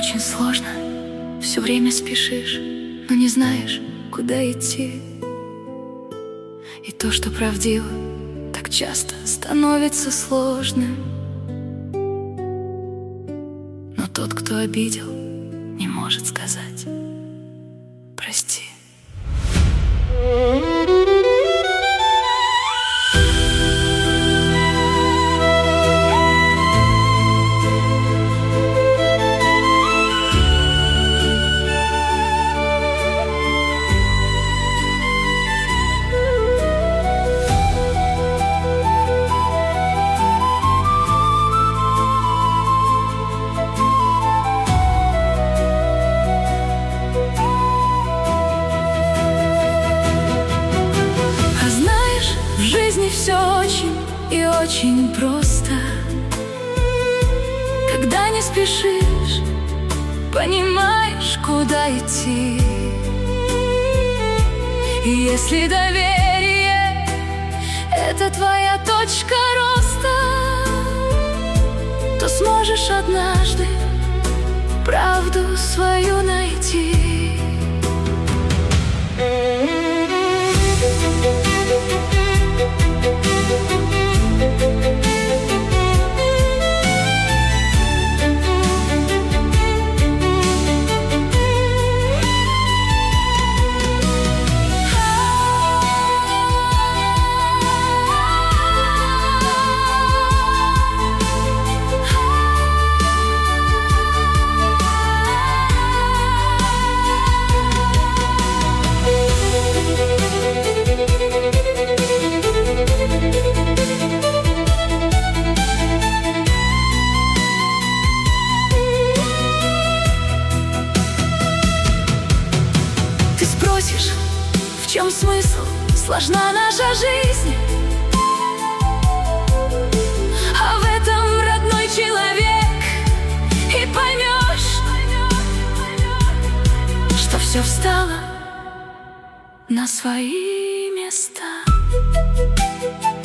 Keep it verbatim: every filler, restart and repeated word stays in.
очень сложно, все время спешишь, но не знаешь, куда идти. И то, что правдиво, так часто становится сложным. Но тот, кто обидел, не может сказать «прости». Все очень и очень просто, когда не спешишь, понимаешь, куда идти. И если доверие — это твоя точка роста, то сможешь однажды правду свою найти. В чем смысл? Сложна наша жизнь, а в этом родной человек. И поймешь, что все встало на свои места.